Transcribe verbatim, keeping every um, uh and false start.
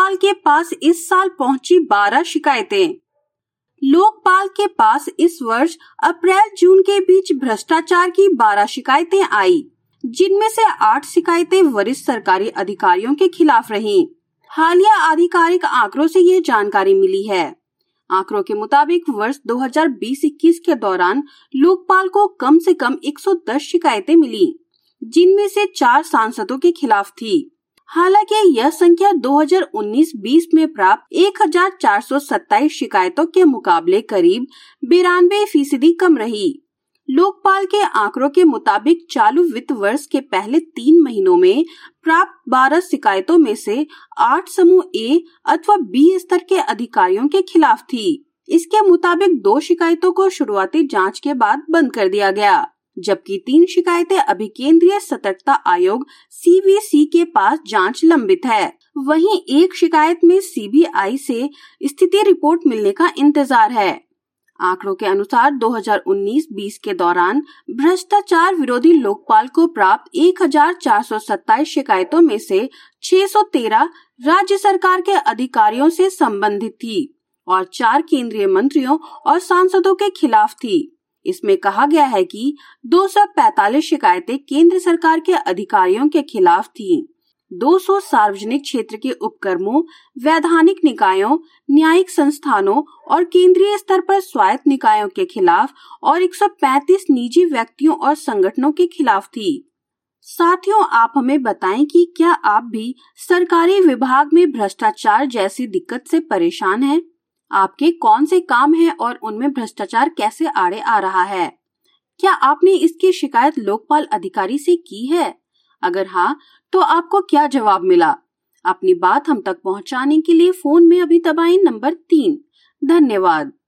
लोकपाल के पास इस साल पहुंची बारह शिकायतें। लोकपाल के पास इस वर्ष अप्रैल जून के बीच भ्रष्टाचार की बारह शिकायतें आई, जिनमें से आठ शिकायतें वरिष्ठ सरकारी अधिकारियों के खिलाफ रहीं। हालिया आधिकारिक आंकड़ों से ये जानकारी मिली है। आंकड़ों के मुताबिक वर्ष दो हज़ार बीस इक्कीस के दौरान लोकपाल को कम से कम एक सौ दस शिकायतें मिली, जिनमें से चार सांसदों के खिलाफ थी। हालांकि यह संख्या दो हज़ार उन्नीस बीस में प्राप्त एक हज़ार चार सौ सत्ताईस शिकायतों के मुकाबले करीब बिरानवे फीसदी कम रही। लोकपाल के आंकड़ों के मुताबिक चालू वित्त वर्ष के पहले तीन महीनों में प्राप्त बारह शिकायतों में से आठ समूह ए अथवा बी स्तर के अधिकारियों के खिलाफ थी। इसके मुताबिक दो शिकायतों को शुरुआती जांच के बाद बंद कर दिया गया, जबकि तीन शिकायतें अभी केंद्रीय सतर्कता आयोग सी वी सी के पास जांच लंबित है। वहीं एक शिकायत में सी बी आई से स्थिति रिपोर्ट मिलने का इंतजार है। आंकड़ों के अनुसार दो हज़ार उन्नीस बीस के दौरान भ्रष्टाचार विरोधी लोकपाल को प्राप्त एक हज़ार चार सौ सत्ताईस शिकायतों में से छह सौ तेरह राज्य सरकार के अधिकारियों से संबंधित थी और चार केंद्रीय मंत्रियों और सांसदों के खिलाफ थी। इसमें कहा गया है कि दो सौ पैंतालीस शिकायतें केंद्र सरकार के अधिकारियों के खिलाफ थीं। दो सौ सार्वजनिक क्षेत्र के उपक्रमों, वैधानिक निकायों, न्यायिक संस्थानों और केंद्रीय स्तर पर स्वायत्त निकायों के खिलाफ और एक सौ पैंतीस निजी व्यक्तियों और संगठनों के खिलाफ थी। साथियों, आप हमें बताएं कि क्या आप भी सरकारी विभाग में भ्रष्टाचार जैसी दिक्कत से परेशान हैं? आपके कौन से काम हैं और उनमें भ्रष्टाचार कैसे आड़े आ रहा है? क्या आपने इसकी शिकायत लोकपाल अधिकारी से की है? अगर हाँ, तो आपको क्या जवाब मिला? अपनी बात हम तक पहुंचाने के लिए फोन में अभी दबाएं नंबर तीन। धन्यवाद।